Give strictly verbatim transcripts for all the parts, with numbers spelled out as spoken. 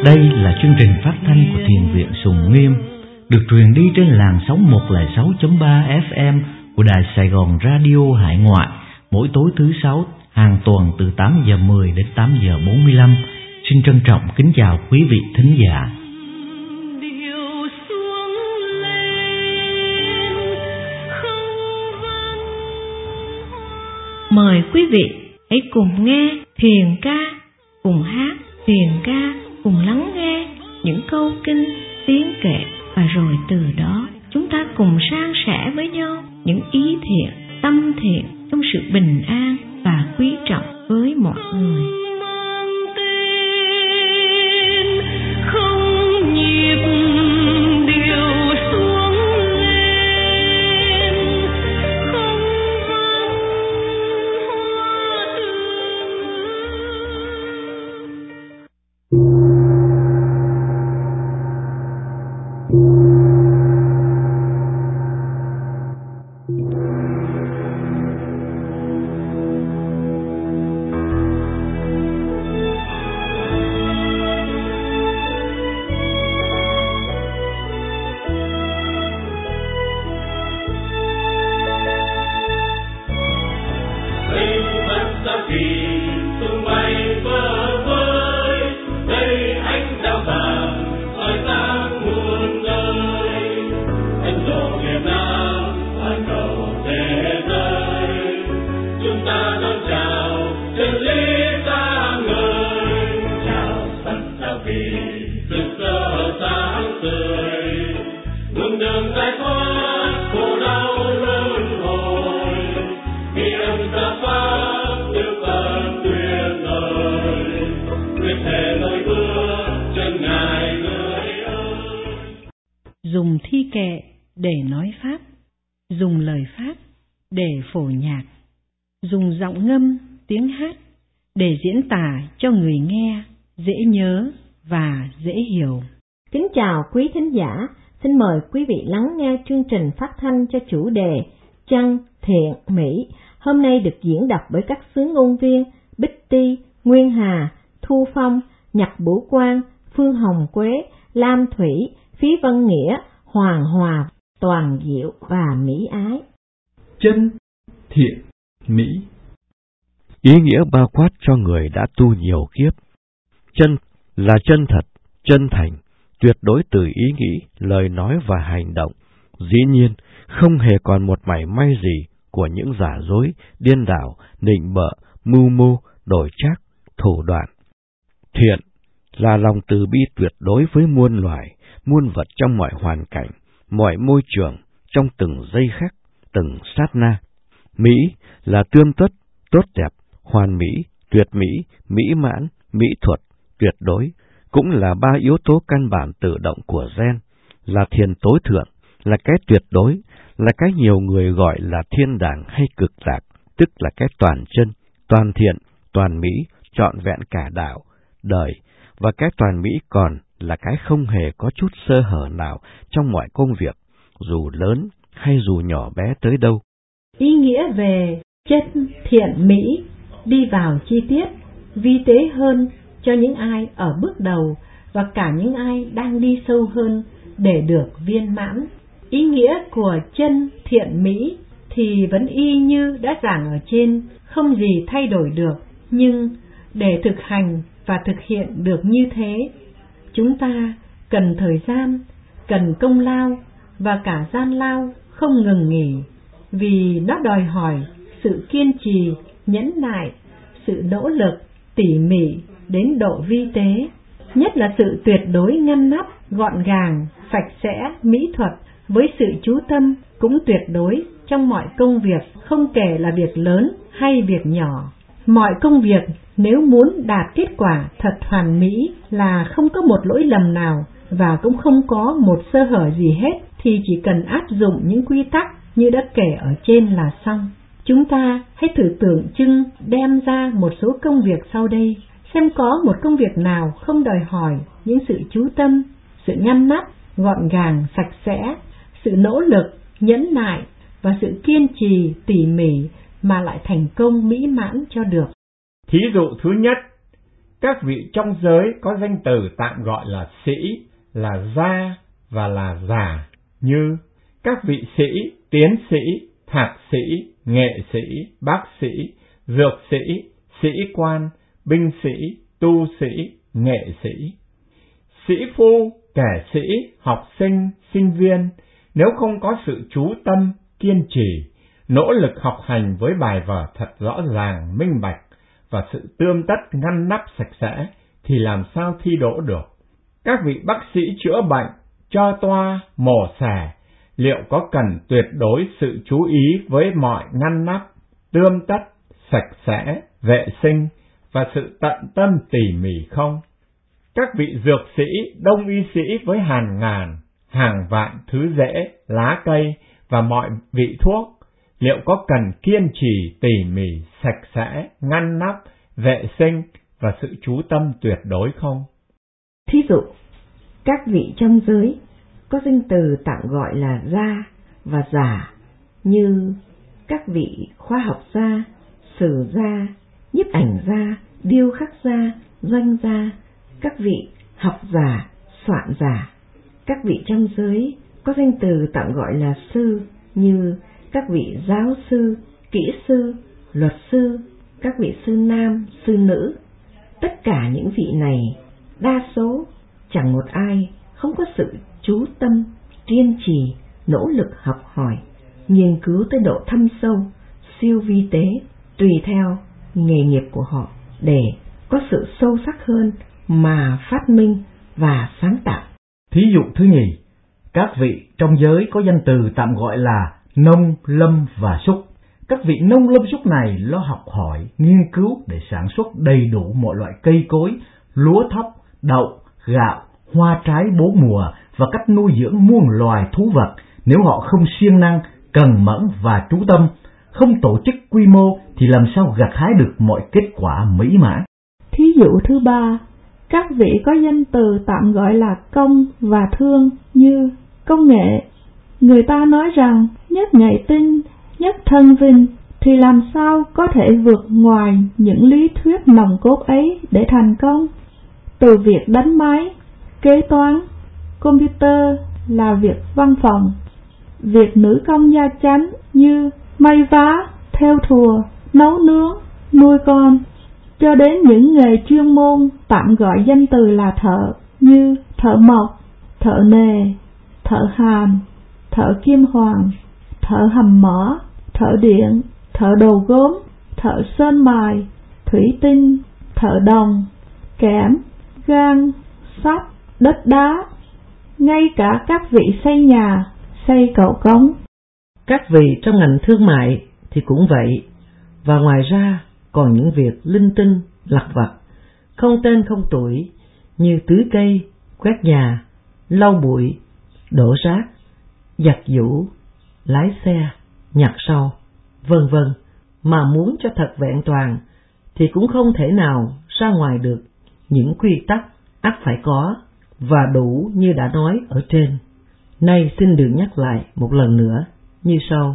Đây là chương trình phát thanh của Thiền viện Sùng Nghiêm, được truyền đi trên làn sóng một không sáu chấm ba ép em của Đài Sài Gòn Radio Hải Ngoại, mỗi tối thứ sáu hàng tuần từ tám giờ mười đến tám giờ bốn mươi lăm. Xin trân trọng kính chào quý vị thính giả. Mời quý vị hãy cùng nghe thiền ca, cùng hát thiền ca, cùng lắng nghe những câu kinh, tiếng kệ, và rồi từ đó chúng ta cùng san sẻ với nhau những ý thiện, tâm thiện trong sự bình an và quý trọng với mọi người. Dùng thi kệ để nói pháp, dùng lời pháp để phổ nhạc, dùng giọng ngâm, tiếng hát để diễn tả cho người nghe dễ nhớ và dễ hiểu. Kính chào quý thính giả, xin mời quý vị lắng nghe chương trình phát thanh cho chủ đề Chân, Thiện, Mỹ, hôm nay được diễn đọc bởi các xướng ngôn viên Bích Ti, Nguyên Hà, Thu Phong, Nhật Bửu Quang, Phương Hồng Quế, Lam Thủy, Phí Văn Nghĩa, Hoàng Hòa, Toàn Diệu và Mỹ Ái. Chân, thiện, mỹ. Ý nghĩa bao quát cho người đã tu nhiều kiếp. Chân là chân thật, chân thành, tuyệt đối từ ý nghĩ, lời nói và hành động. Dĩ nhiên, không hề còn một mảy may gì của những giả dối, điên đảo, nịnh bợ, mưu mô, đổi trác, thủ đoạn. Thiện là lòng từ bi tuyệt đối với muôn loài, muôn vật trong mọi hoàn cảnh, mọi môi trường, trong từng giây khắc, từng sát na. Mỹ là tươm tất, tốt đẹp, hoàn mỹ, tuyệt mỹ, mỹ mãn, mỹ thuật, tuyệt đối, cũng là ba yếu tố căn bản tự động của gen, là thiền tối thượng, là cái tuyệt đối, là cái nhiều người gọi là thiên đàng hay cực lạc, tức là cái toàn chân, toàn thiện, toàn mỹ, trọn vẹn cả đạo, đời, và cái toàn mỹ còn là cái không hề có chút sơ hở nào trong mọi công việc, dù lớn hay dù nhỏ bé tới đâu. Ý nghĩa về chân, thiện, mỹ đi vào chi tiết, vi tế hơn cho những ai ở bước đầu và cả những ai đang đi sâu hơn để được viên mãn. Ý nghĩa của chân, thiện, mỹ thì vẫn y như đã giảng ở trên, không gì thay đổi được, nhưng để thực hành và thực hiện được như thế, chúng ta cần thời gian, cần công lao và cả gian lao không ngừng nghỉ, vì nó đòi hỏi sự kiên trì, nhẫn nại, sự nỗ lực, tỉ mỉ đến độ vi tế, nhất là sự tuyệt đối ngăn nắp, gọn gàng, sạch sẽ, mỹ thuật với sự chú tâm cũng tuyệt đối trong mọi công việc, không kể là việc lớn hay việc nhỏ. Mọi công việc nếu muốn đạt kết quả thật hoàn mỹ là không có một lỗi lầm nào và cũng không có một sơ hở gì hết, thì chỉ cần áp dụng những quy tắc như đã kể ở trên là xong. Chúng ta hãy thử tưởng chừng đem ra một số công việc sau đây, xem có một công việc nào không đòi hỏi những sự chú tâm, sự ngăn nắp, gọn gàng, sạch sẽ, sự nỗ lực, nhẫn nại và sự kiên trì, tỉ mỉ mà lại thành công mỹ mãn cho được. Thí dụ thứ nhất, Các vị trong giới có danh từ tạm gọi là sĩ, là gia và là giả, như các vị sĩ, tiến sĩ, thạc sĩ, nghệ sĩ, bác sĩ, dược sĩ, sĩ quan, binh sĩ, tu sĩ, nghệ sĩ. Sĩ phu, kẻ sĩ, học sinh, sinh viên, nếu không có sự chú tâm, kiên trì, nỗ lực học hành với bài vở thật rõ ràng, minh bạch và sự tươm tất ngăn nắp sạch sẽ, thì làm sao thi đỗ được? Các vị bác sĩ chữa bệnh, cho toa, mổ xẻ, liệu có cần tuyệt đối sự chú ý với mọi ngăn nắp, tươm tất, sạch sẽ, vệ sinh và sự tận tâm tỉ mỉ không? Các vị dược sĩ, đông y sĩ với hàng ngàn, hàng vạn thứ rễ, lá cây và mọi vị thuốc, liệu có cần kiên trì, tỉ mỉ, sạch sẽ, ngăn nắp, vệ sinh và sự chú tâm tuyệt đối không? Thí dụ, các vị trong giới có danh từ tạm gọi là gia và giả, như các vị khoa học gia, sử gia, nhiếp ảnh gia, điêu khắc gia, doanh gia, các vị học giả, soạn giả. Các vị trong giới có danh từ tạm gọi là sư, như các vị giáo sư, kỹ sư, luật sư, các vị sư nam, sư nữ. Tất cả những vị này, đa số chẳng một ai không có sự chú tâm, kiên trì, nỗ lực học hỏi, nghiên cứu tới độ thâm sâu, siêu vi tế, tùy theo nghề nghiệp của họ để có sự sâu sắc hơn mà phát minh và sáng tạo. Thí dụ thứ nhì, các vị trong giới có danh từ tạm gọi là nông, lâm và súc. Các vị nông lâm súc này lo học hỏi, nghiên cứu để sản xuất đầy đủ mọi loại cây cối, lúa thóc, đậu, gạo, hoa trái bốn mùa và cách nuôi dưỡng muôn loài thú vật. Nếu họ không siêng năng, cần mẫn và chú tâm, không tổ chức quy mô thì làm sao gặt hái được mọi kết quả mỹ mãn. Thí dụ thứ ba, các vị có danh từ tạm gọi là công và thương, như công nghệ. Người ta nói rằng nhất nghệ tinh, nhất thân vinh, thì làm sao có thể vượt ngoài những lý thuyết nòng cốt ấy để thành công. Từ việc đánh máy, kế toán, computer là việc văn phòng, việc nữ công gia chánh như may vá, thêu thùa, nấu nướng, nuôi con, cho đến những nghề chuyên môn tạm gọi danh từ là thợ, như thợ mộc, thợ nề, thợ hàn, thợ kim hoàn, thợ hầm mỏ, thợ điện, thợ đầu gốm, thợ sơn mài, thủy tinh, thợ đồng, kẽm, gang, sắt, đất đá, ngay cả các vị xây nhà, xây cầu cống. Các vị trong ngành thương mại thì cũng vậy, và ngoài ra còn những việc linh tinh, lặt vặt, không tên không tuổi, như tưới cây, quét nhà, lau bụi, đổ rác, giặt giũ, lái xe, nhặt rau, vân vân, mà muốn cho thật vẹn toàn thì cũng không thể nào ra ngoài được những quy tắc ắt phải có và đủ như đã nói ở trên. Nay xin được nhắc lại một lần nữa như sau.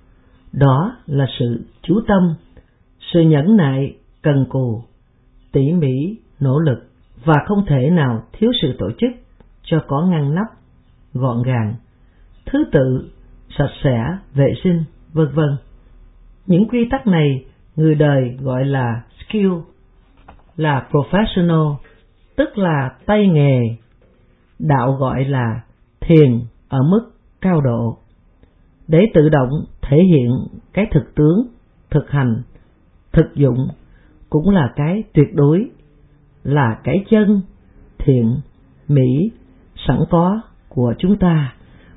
Đó là sự chú tâm, sự nhẫn nại, cần cù, tỉ mỉ, nỗ lực, và không thể nào thiếu sự tổ chức cho có ngăn nắp, gọn gàng, thứ tự, sạch sẽ, vệ sinh, vân vân. Những quy tắc này người đời gọi là skill, là professional, tức là tay nghề. Đạo gọi là thiền ở mức cao độ, để tự động thể hiện cái thực tướng, thực hành, thực dụng, cũng là cái tuyệt đối, là cái chân, thiện, mỹ, sẵn có của chúng ta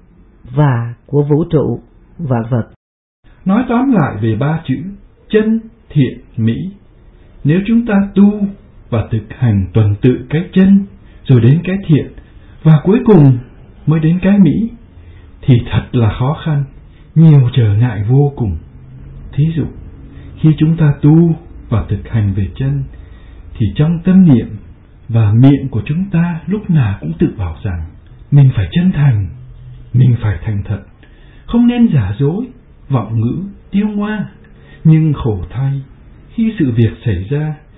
và của vũ trụ vạn vật. Nói tóm lại về ba chữ chân, thiện, mỹ, nếu chúng ta tu và thực hành tuần tự cái chân, rồi đến cái thiện, và cuối cùng mới đến cái mỹ, thì thật là khó khăn, nhiều trở ngại vô cùng. Thí dụ, khi chúng ta tu và thực hành về chân, thì trong tâm niệm và miệng của chúng ta lúc nào cũng tự bảo rằng mình phải chân thành, mình phải thành thật, không nên giả dối, vọng ngữ, tiêu ngoa. Nhưng khổ thay, khi sự việc xảy ra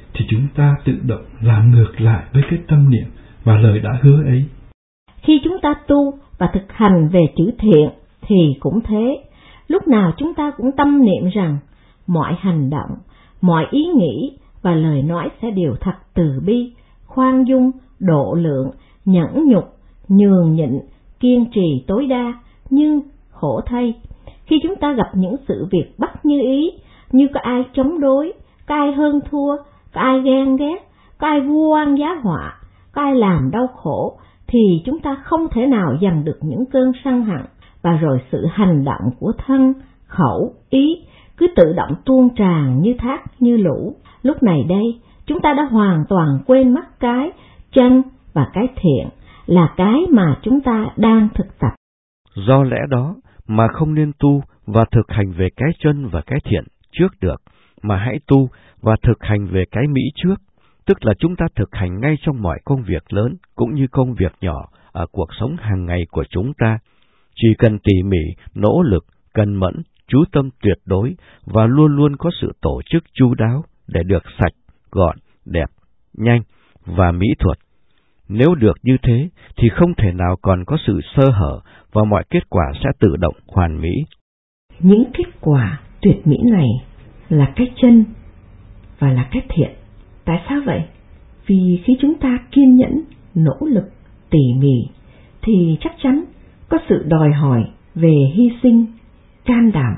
thì chúng ta tự động làm ngược lại với cái tâm niệm và lời đã hứa ấy. Khi chúng ta tu và thực hành về chữ thiện thì cũng thế. Lúc nào chúng ta cũng tâm niệm rằng mọi hành động, mọi ý nghĩ và lời nói sẽ đều thật từ bi, khoan dung, độ lượng, nhẫn nhục, nhường nhịn, kiên trì tối đa. Nhưng khổ thay, khi chúng ta gặp những sự việc bất như ý, như có ai chống đối, có ai hơn thua, có ai ghen ghét, có ai vu oan giá họa, có ai làm đau khổ, thì chúng ta không thể nào dằn được những cơn sân hận, và rồi sự hành động của thân, khẩu, ý cứ tự động tuôn tràn như thác như lũ. Lúc này đây, chúng ta đã hoàn toàn quên mất cái chân và cái thiện là cái mà chúng ta đang thực tập. Do lẽ đó mà không nên tu và thực hành về cái chân và cái thiện trước được, mà hãy tu và thực hành về cái mỹ trước, tức là chúng ta thực hành ngay trong mọi công việc lớn cũng như công việc nhỏ ở cuộc sống hàng ngày của chúng ta. Chỉ cần tỉ mỉ, nỗ lực, cần mẫn, chú tâm tuyệt đối và luôn luôn có sự tổ chức chu đáo để được sạch, gọn, đẹp, nhanh và mỹ thuật. Nếu được như thế thì không thể nào còn có sự sơ hở và mọi kết quả sẽ tự động hoàn mỹ. Những kết quả tuyệt mỹ này là cái chân và là cái thiện. Tại sao vậy? Vì khi chúng ta kiên nhẫn, nỗ lực, tỉ mỉ thì chắc chắn có sự đòi hỏi về hy sinh, can đảm.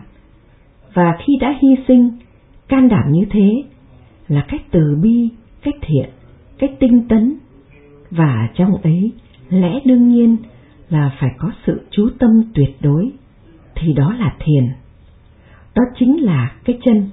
Và khi đã hy sinh, can đảm như thế là cách từ bi, cách thiện, cách tinh tấn. Và trong ấy, lẽ đương nhiên là phải có sự chú tâm tuyệt đối, thì đó là thiền. Đó chính là cái chân.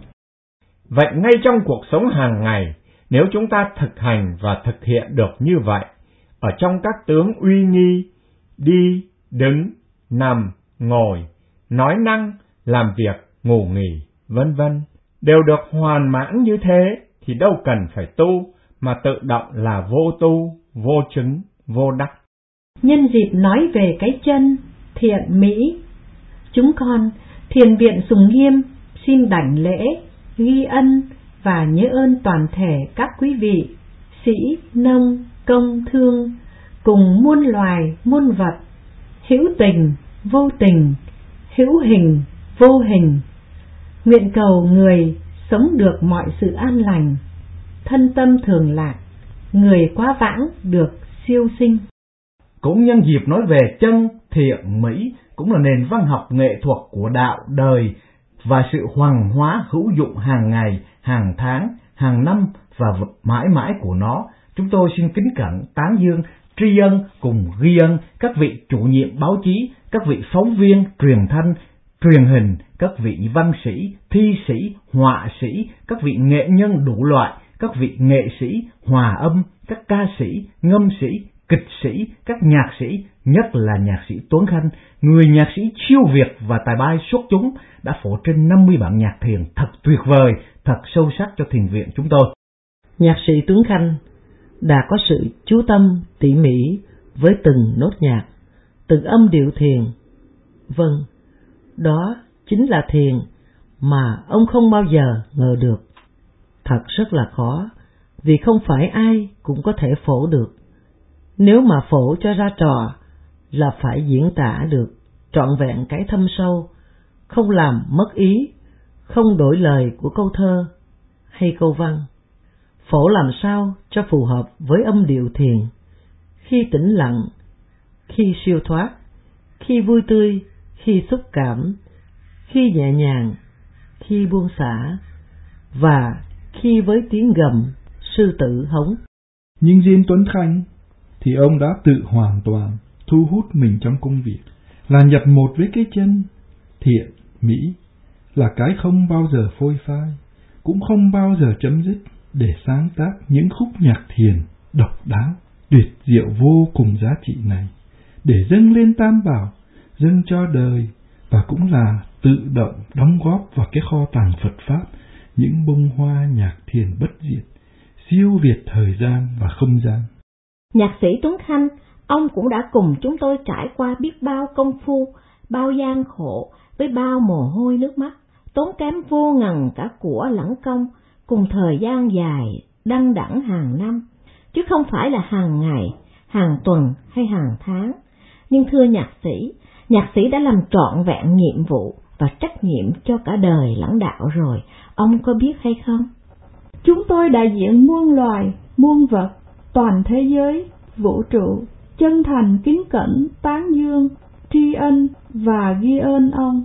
Vậy ngay trong cuộc sống hàng ngày, nếu chúng ta thực hành và thực hiện được như vậy, ở trong các tướng uy nghi, đi, đứng, nằm, ngồi, nói năng, làm việc, ngủ nghỉ, vân vân, đều được hoàn mãn như thế, thì đâu cần phải tu, mà tự động là vô tu, vô chứng, vô đắc. Nhân dịp nói về cái chân, thiện, mỹ, chúng con, Thiền viện Sùng Nghiêm xin đảnh lễ, ghi ân và nhớ ơn toàn thể các quý vị, sĩ, nông, công, thương, cùng muôn loài, muôn vật, hữu tình, vô tình, hữu hình, vô hình. Nguyện cầu người sống được mọi sự an lành, thân tâm thường lạc, người quá vãng được siêu sinh. Cũng nhân dịp nói về chân, thiện, mỹ, cũng là nền văn học nghệ thuật của đạo đời và sự hoàng hóa hữu dụng hàng ngày, hàng tháng, hàng năm và mãi mãi của nó. Chúng tôi xin kính cẩn tán dương, tri ân cùng ghi ân các vị chủ nhiệm báo chí, các vị phóng viên truyền thanh, truyền hình, các vị văn sĩ, thi sĩ, họa sĩ, các vị nghệ nhân đủ loại, các vị nghệ sĩ, hòa âm, các ca sĩ, ngâm sĩ, kịch sĩ, các nhạc sĩ, nhất là nhạc sĩ Tuấn Khanh, người nhạc sĩ siêu việt và tài ba xuất chúng, đã phổ trên năm mươi bản nhạc thiền thật tuyệt vời, thật sâu sắc cho thiền viện chúng tôi. Nhạc sĩ Tuấn Khanh đã có sự chú tâm tỉ mỉ với từng nốt nhạc, từng âm điệu thiền. Vâng, đó chính là thiền mà ông không bao giờ ngờ được. Thật rất là khó, vì không phải ai cũng có thể phổ được. Nếu mà phổ cho ra trò là phải diễn tả được trọn vẹn cái thâm sâu, không làm mất ý, không đổi lời của câu thơ hay câu văn. Phổ làm sao cho phù hợp với âm điệu thiền, khi tĩnh lặng, khi siêu thoát, khi vui tươi, khi xúc cảm, khi nhẹ nhàng, khi buông xả, và khi với tiếng gầm sư tử hống. Nhưng riêng Tuấn Khanh thì ông đã tự hoàn toàn thu hút mình trong công việc, là nhập một với cái chân, thiện, mỹ, là cái không bao giờ phôi phai, cũng không bao giờ chấm dứt, để sáng tác những khúc nhạc thiền độc đáo, tuyệt diệu vô cùng giá trị này, để dâng lên Tam Bảo, dâng cho đời, và cũng là tự động đóng góp vào cái kho tàng Phật Pháp, những bông hoa nhạc thiền bất diệt, siêu việt thời gian và không gian. Nhạc sĩ Tuấn Khanh, ông cũng đã cùng chúng tôi trải qua biết bao công phu, bao gian khổ, với bao mồ hôi nước mắt, tốn kém vô ngần cả của lẫn công, cùng thời gian dài đăng đẳng hàng năm, chứ không phải là hàng ngày, hàng tuần hay hàng tháng. Nhưng thưa nhạc sĩ, nhạc sĩ đã làm trọn vẹn nhiệm vụ và trách nhiệm cho cả đời lẫn đạo rồi, ông có biết hay không? Chúng tôi đại diện muôn loài, muôn vật, toàn thế giới, vũ trụ, chân thành kính cẩn, tán dương, tri ân và ghi ơn ông.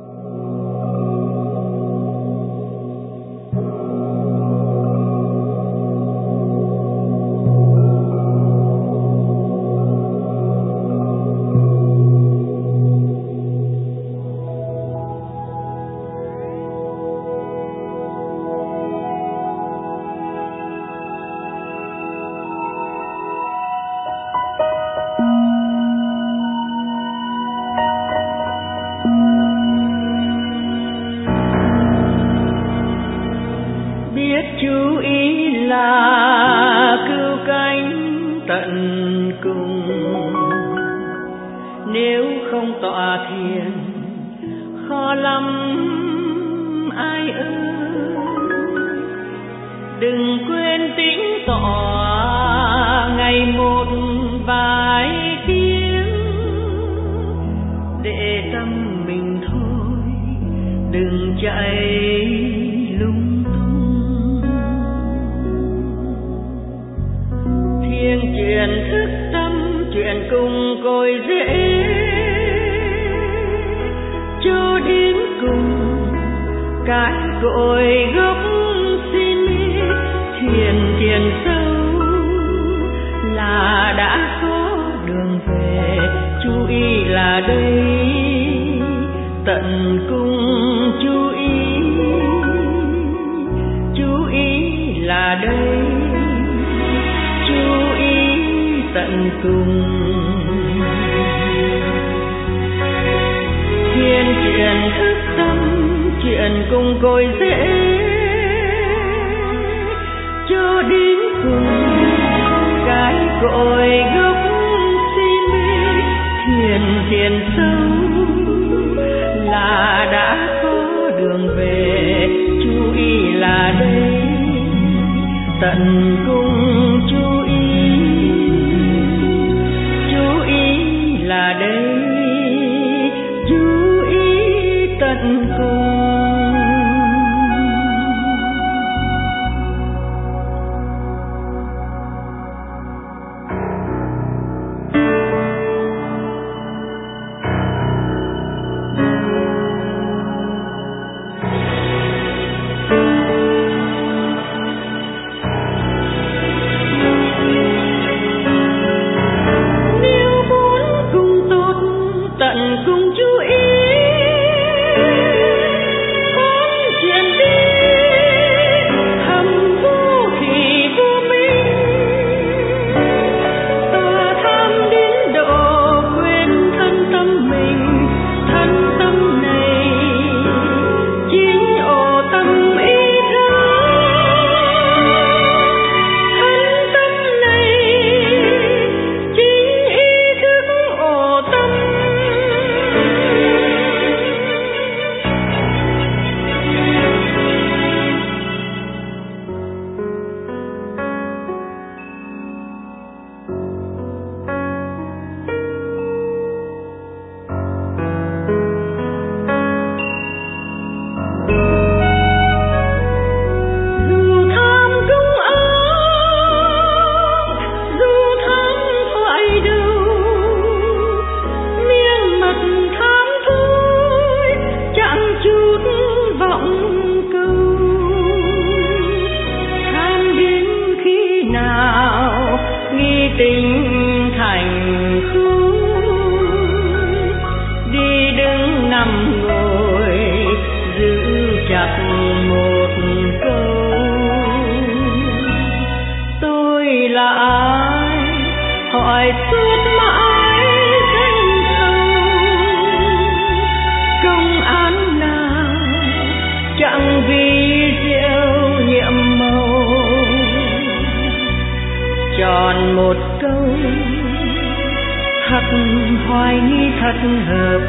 hoài nghi thật hợp,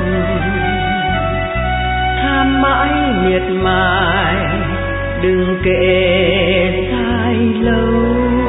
tham mãi miệt mài đừng kể sai lâu.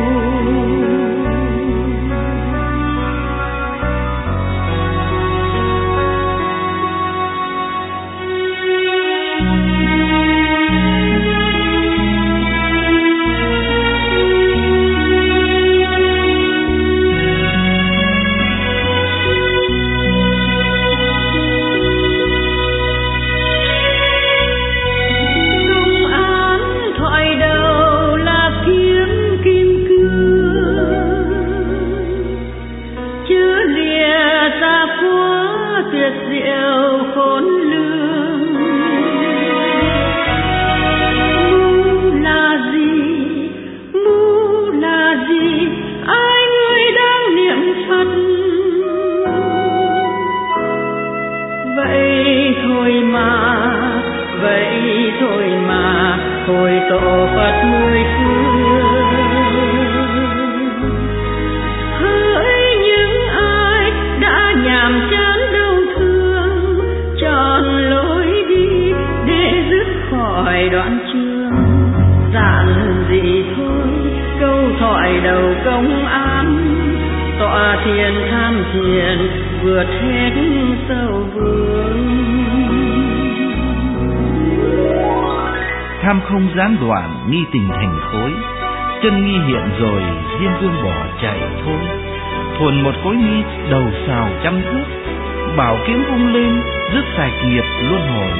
Tham không gián đoạn nghi tình thành khối, chân nghi hiện rồi diêm vương bỏ chạy thôi. Thuần một khối nghi đầu xào trăm thước, bảo kiếm vung lên rước sạch nghiệp luân hồi.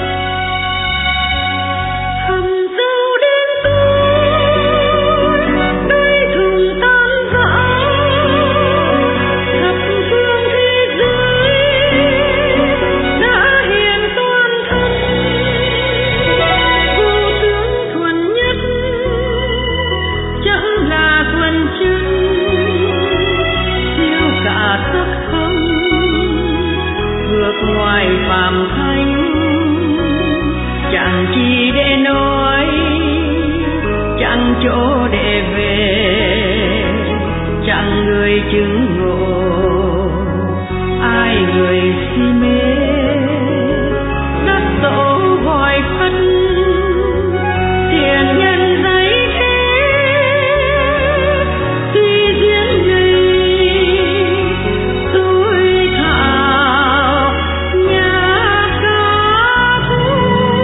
Ngoài phàm thánh chẳng chi để nói, chẳng chỗ để về, chẳng người chứng ngộ, ai người si mê đất tổ gọi phân tiền nhân giấy thế tuy duyên này tôi thảo nhà ca thu.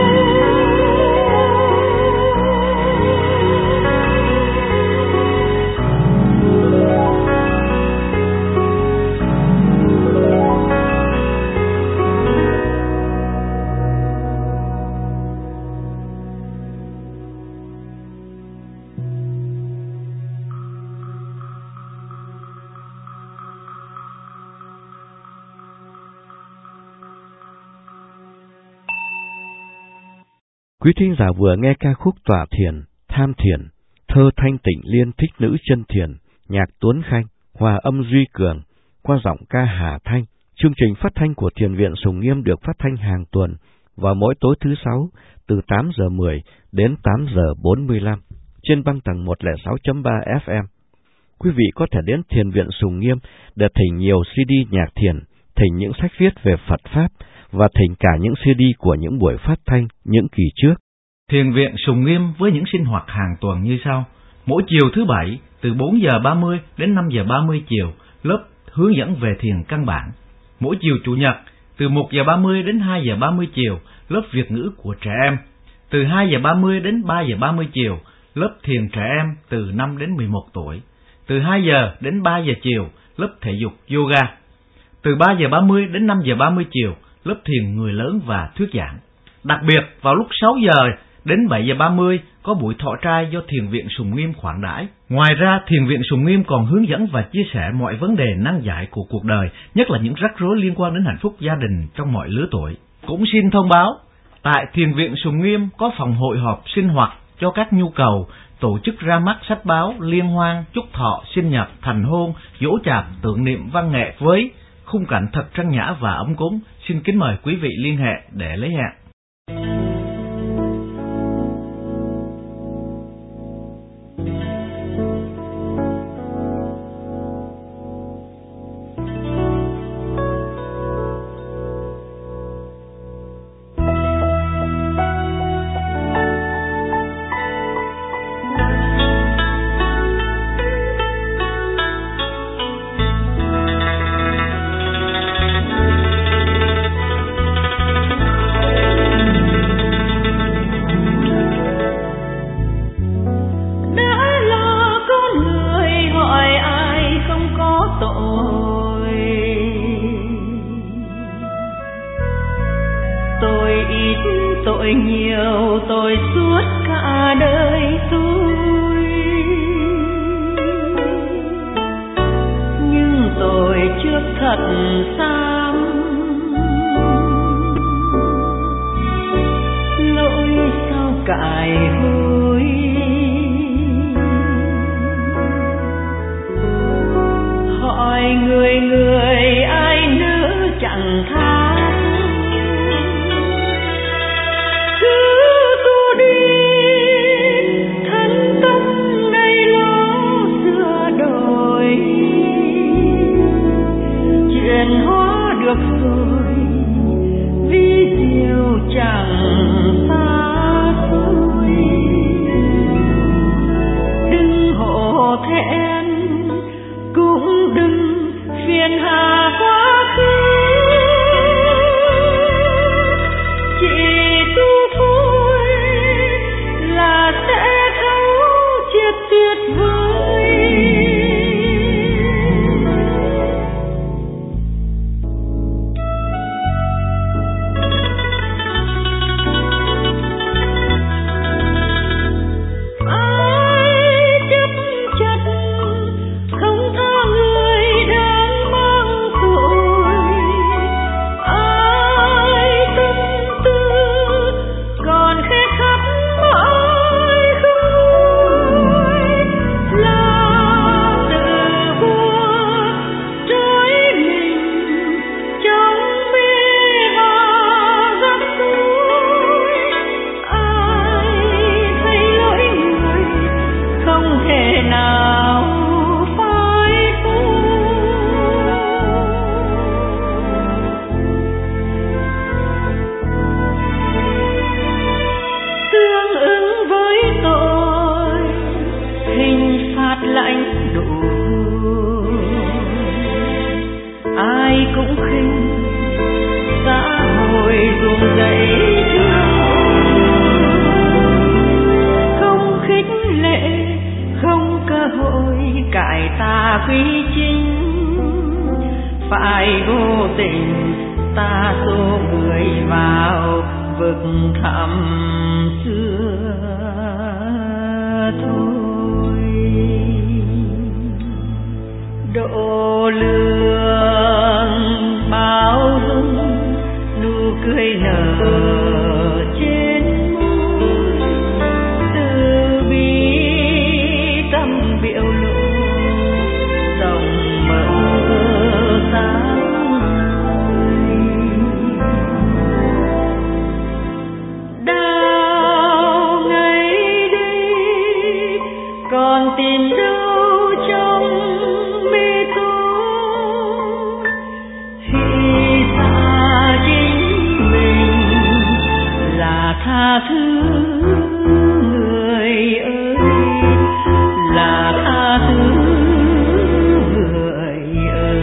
Quý thính giả vừa nghe ca khúc Tọa Thiền, Tham Thiền, thơ Thanh Tịnh Liên Thích Nữ Chân Thiền, nhạc Tuấn Khanh, hòa âm Duy Cường, qua giọng ca Hà Thanh. Chương trình phát thanh của Thiền viện Sùng Nghiêm được phát thanh hàng tuần vào mỗi tối thứ sáu từ tám giờ mười đến tám giờ bốn mươi lăm trên băng tầng một không sáu chấm ba ép em. Quý vị có thể đến Thiền viện Sùng Nghiêm để thỉnh nhiều xê đê nhạc thiền, thỉnh những sách viết về Phật Pháp và thỉnh cả những xê đê của những buổi phát thanh những kỳ trước. Thiền viện Sùng Nghiêm với những sinh hoạt hàng tuần như sau. Mỗi chiều thứ Bảy từ bốn giờ ba mươi đến năm giờ ba mươi chiều, lớp hướng dẫn về thiền căn bản. Mỗi chiều Chủ nhật từ một giờ ba mươi đến hai giờ ba mươi chiều, lớp Việt ngữ của trẻ em. Từ hai giờ ba mươi đến ba giờ ba mươi chiều, lớp thiền trẻ em từ năm đến mười một tuổi. Từ hai giờ đến ba giờ chiều, lớp thể dục yoga. Từ ba giờ ba mươi đến năm giờ ba mươi chiều, lớp thiền người lớn và thuyết giảng. Đặc biệt vào lúc sáu giờ đến bảy giờ ba mươi có buổi thọ trai do Thiền viện Sùng Nghiêm khoản đãi. Ngoài ra, Thiền viện Sùng Nghiêm còn hướng dẫn và chia sẻ mọi vấn đề nan giải của cuộc đời, nhất là những rắc rối liên quan đến hạnh phúc gia đình trong mọi lứa tuổi. Cũng xin thông báo, tại Thiền viện Sùng Nghiêm có phòng hội họp sinh hoạt cho các nhu cầu, tổ chức ra mắt sách báo, liên hoan, chúc thọ, sinh nhật, thành hôn, giỗ chạp, tưởng niệm văn nghệ với khung cảnh thật trang nhã và ấm cúng. Xin kính mời quý vị liên hệ để lấy hẹn. tội nhiều, tội suốt cả đời tôi, nhưng tội trước thật xám, lỗi sau cải hối. Hỏi người người ai nỡ chẳng tha, cứ tu đi thân tâm này lo sửa đổi, chuyện hóa được rồi vì diệu chẳng xa xôi. Đừng hổ thẹn cũng đừng phiền hà quá khứ, chỉ tu vui là sẽ thấu triệt tuyệt vời. Ai chấp chất không tha người đang mang tội, ai tâm tư còn khẽ khắc mãi không nguôi, là tự buộc trói mình trong mê và rắc rối. Ai thấy lỗi người không thể nào phai phôi, tương ứng với tội hình phạt lãnh đủ. Ai cũng khinh xã hội ruồng rẫy không khích lệ, không cơ hội cải tà quy chính. Phải vô tình ta xô người vào vực thẳm xưa thôi. Độ lượng bao dung nụ cười nở trên môi, từ bi tâm biểu lộ dòng mơ sáng ngời. Đào ngày đi còn tìm đâu trong mê tối, khi xa chính mình là tha thứ người ơi, là tha thứ người ơi.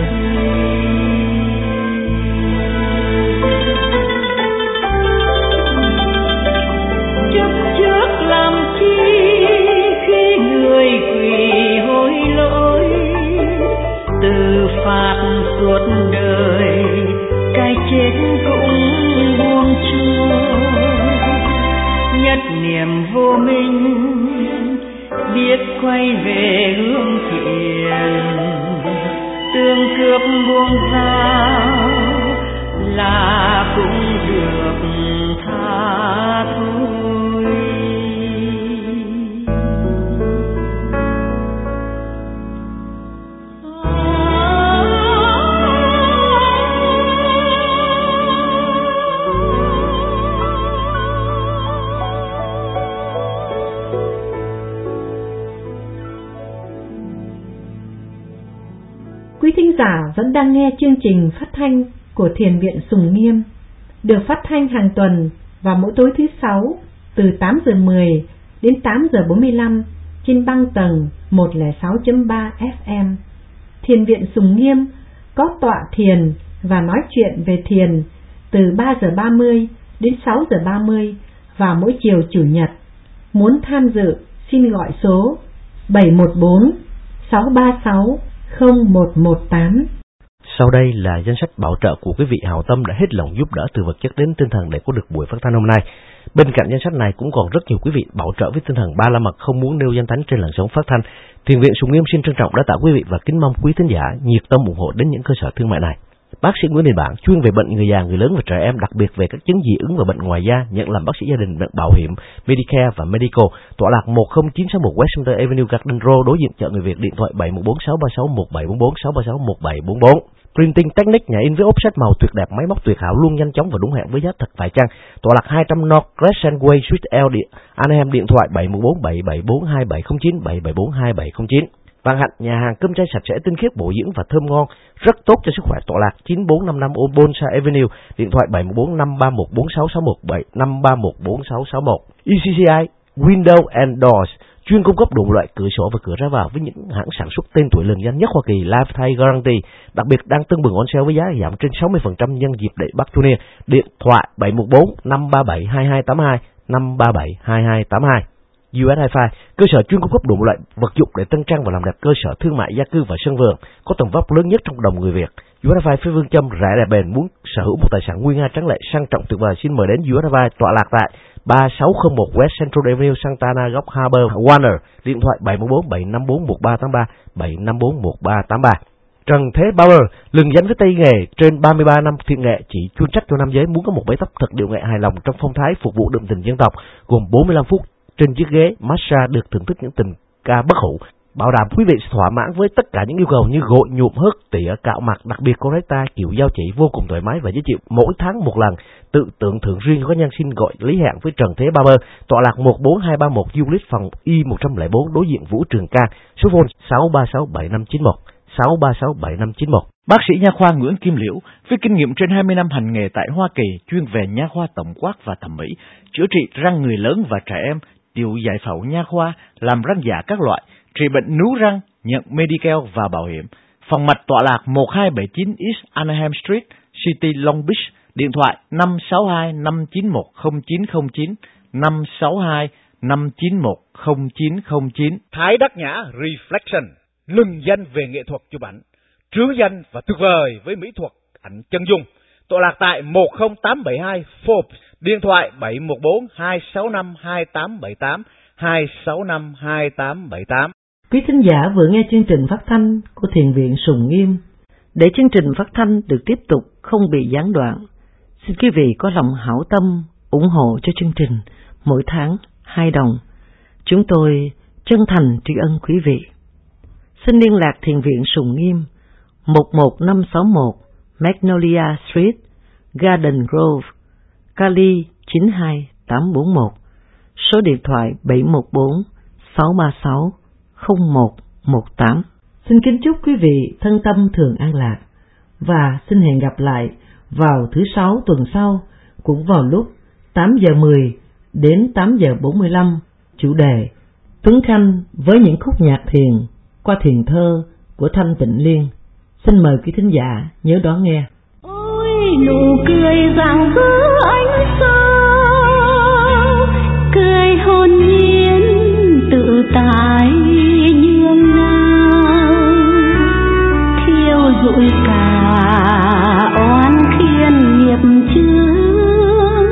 Chấp trước làm chi khi người quỳ hối lỗi, từ phạt suốt đời cái chết cũng buông trôi. Nhất niệm vô minh biết quay về hướng thiện, tương cướp buông dao là cũng được tha thôi. Quý thính giả vẫn đang nghe chương trình phát thanh của Thiền viện Sùng Nghiêm, được phát thanh hàng tuần vào mỗi tối thứ sáu từ tám giờ mười đến tám giờ bốn mươi lăm trên băng tầng một không sáu chấm ba ép em. Thiền viện Sùng Nghiêm có tọa thiền và nói chuyện về thiền từ ba giờ ba mươi đến sáu giờ ba mươi vào mỗi chiều Chủ nhật. Muốn tham dự xin gọi số bảy một bốn sáu ba sáu không một một tám. Sau đây là danh sách bảo trợ của quý vị hảo tâm đã hết lòng giúp đỡ từ vật chất đến tinh thần để có được buổi phát thanh hôm nay. Bên cạnh danh sách này cũng còn rất nhiều quý vị bảo trợ với tinh thần ba la mật không muốn nêu danh tánh trên làn sóng phát thanh. Thiền viện Sùng Nghiêm xin trân trọng đã tạ quý vị và kính mong quý thính giả nhiệt tâm ủng hộ đến những cơ sở thương mại này. Bác sĩ Nguyễn Đình Bản chuyên về bệnh người già, người lớn và trẻ em, đặc biệt về các chứng dị ứng và bệnh ngoài da, nhận làm bác sĩ gia đình, bảo hiểm Medicare và Medical. Tọa lạc một không chín sáu một West Center Avenue, Garden Road, đối diện chợ Người Việt. Điện thoại bảy một bốn sáu ba sáu một bảy bốn bốn sáu ba sáu một bảy bốn bốn. Printing Technique, nhà in với offset màu tuyệt đẹp, máy móc tuyệt hảo, luôn nhanh chóng và đúng hẹn với giá thật phải chăng. Tọa lạc hai trăm North Crescent Way, Suite L, Anaheim. Điện thoại bảy một bốn bảy bảy bốn hai bảy không chín bảy bảy bốn hai bảy không chín. Vạn Hạnh, nhà hàng cơm chay sạch sẽ, tinh khiết, bổ dưỡng và thơm ngon, rất tốt cho sức khỏe. Tọa lạc chín bốn năm năm Bonsai Avenue. Điện thoại bảy một bốn năm ba một bốn sáu sáu một bảy năm ba một bốn sáu sáu một. e xê xê i Window and Doors, chuyên cung cấp đủ loại cửa sổ và cửa ra vào với những hãng sản xuất tên tuổi lừng danh nhất Hoa Kỳ, Lifetime Guarantee, đặc biệt đang tưng bừng on sale với giá giảm trên sáu mươi phần trăm nhân dịp lễ Bắc Thu Niên. Điện thoại bảy một bốn năm ba bảy hai hai tám hai năm ba bảy hai hai tám hai. u ét Hi-Fi, cơ sở chuyên cung cấp đủ loại vật dụng để tân trang và làm đẹp, cơ sở thương mại gia cư và sân vườn, có tầm vóc lớn nhất trong đồng người Việt. u ét Hi-Fi phía Phương Châm, rẻ đẹp bền, muốn sở hữu một tài sản nguy nga tráng lệ sang trọng tuyệt vời, xin mời đến u ét Hi-Fi, tọa lạc tại ba sáu không một West Central Avenue, Santa Ana, góc Harbor, Warner. Điện thoại bảy một bốn bảy năm bốn một ba tám ba bảy năm bốn một ba tám ba. Trần Thế Barber, lừng danh với tay nghề trên ba mươi ba năm thiện nghệ, chỉ chuyên trách cho nam giới muốn có một bấy tóc thật điệu nghệ hài lòng trong phong thái phục vụ đậm tình dân tộc, gồm bốn mươi lăm phút trên chiếc ghế massage được thưởng thức những tình ca bất hủ, bảo đảm quý vị thỏa mãn với tất cả những yêu cầu như gội, nhuộm, hớt, tỉa, cạo mặt, đặc biệt có rách tai, kiểu dao chỉ vô cùng thoải mái và dễ chịu, mỗi tháng một lần, tự tưởng thưởng riêng cho các nhân xin gọi lý hẹn với Trần Thế Barber, tọa lạc một bốn hai ba một Euclid, phòng Y một không bốn, đối diện Vũ Trường Ca, số phone sáu ba sáu bảy năm chín một sáu ba sáu bảy năm chín một. Bác sĩ nha khoa Nguyễn Kim Liễu với kinh nghiệm trên hai mươi năm hành nghề tại Hoa Kỳ, chuyên về nha khoa tổng quát và thẩm mỹ, chữa trị răng người lớn và trẻ em, điều giải phẫu nha khoa, làm răng giả các loại, trị bệnh nướu răng, nhận Medicare và bảo hiểm. Phòng mạch tọa lạc một hai bảy chín East Anaheim Street, City Long Beach. Điện thoại năm sáu hai năm chín một không chín không chín năm sáu hai năm chín một không chín không chín. Thái Đắc Nhã Reflection, lừng danh về nghệ thuật chụp ảnh, trứ danh và tuyệt vời với mỹ thuật ảnh chân dung. Tọa lạc tại một không tám bảy hai Forbes. Điện thoại bảy một bốn hai sáu năm hai tám bảy tám hai sáu năm hai tám bảy tám. Quý thính giả vừa nghe chương trình phát thanh của Thiền viện Sùng Nghiêm. Để chương trình phát thanh được tiếp tục không bị gián đoạn, xin quý vị có lòng hảo tâm ủng hộ cho chương trình mỗi tháng hai đồng. Chúng tôi chân thành tri ân quý vị. Xin liên lạc Thiền viện Sùng Nghiêm một một năm sáu một Magnolia Street, Garden Grove, Cali chín hai tám bốn một, số điện thoại bảy một bốn sáu ba sáu không một một tám. Xin kính chúc quý vị thân tâm thường an lạc và xin hẹn gặp lại vào thứ sáu tuần sau, cũng vào lúc tám giờ mười đến tám giờ bốn mươi lăm, chủ đề Tuấn Khanh với những khúc nhạc thiền qua thiền thơ của Thanh Tịnh Liên. Xin mời quý thính giả nhớ đón nghe. Ôi nụ cười rạng rỡ ánh sao, cười hồn nhiên tự tại nhương nao, thiêu rụi cả oan khiên nghiệp chướng,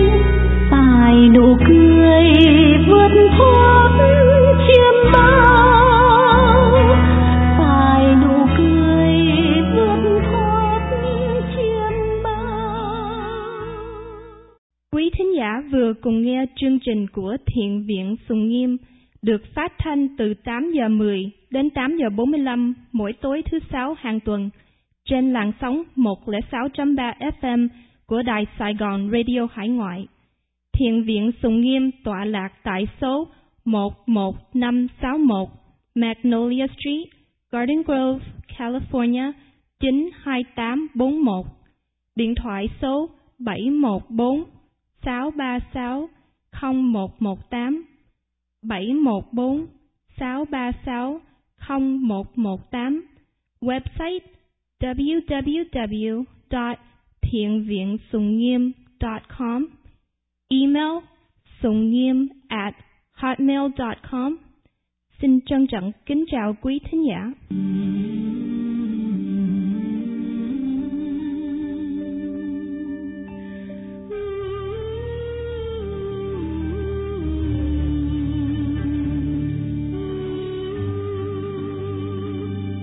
phải nụ cười vượt thoát chiêm bao, phải nụ cười vượt thoát chiêm bao. Quý thính giả vừa cùng nghe chương trình của Thiền viện Sùng Nghiêm được phát thanh từ tám giờ mười đến tám giờ bốn mươi lăm mỗi tối thứ sáu hàng tuần trên làn sóng một không sáu chấm ba ép em của Đài Sài Gòn Radio Hải Ngoại. Thiền viện Sùng Nghiêm tọa lạc tại số một một năm sáu một Magnolia Street, Garden Grove, California chín hai tám bốn một. Điện thoại số bảy một bốn sáu ba sáu không một một tám bảy một bốn sáu ba sáu không một một tám. Website w w w dot thiền viện sùng nghiêm dot com. Email sungngiem at hotmail dot com. Xin trân trọng kính chào quý thính giả.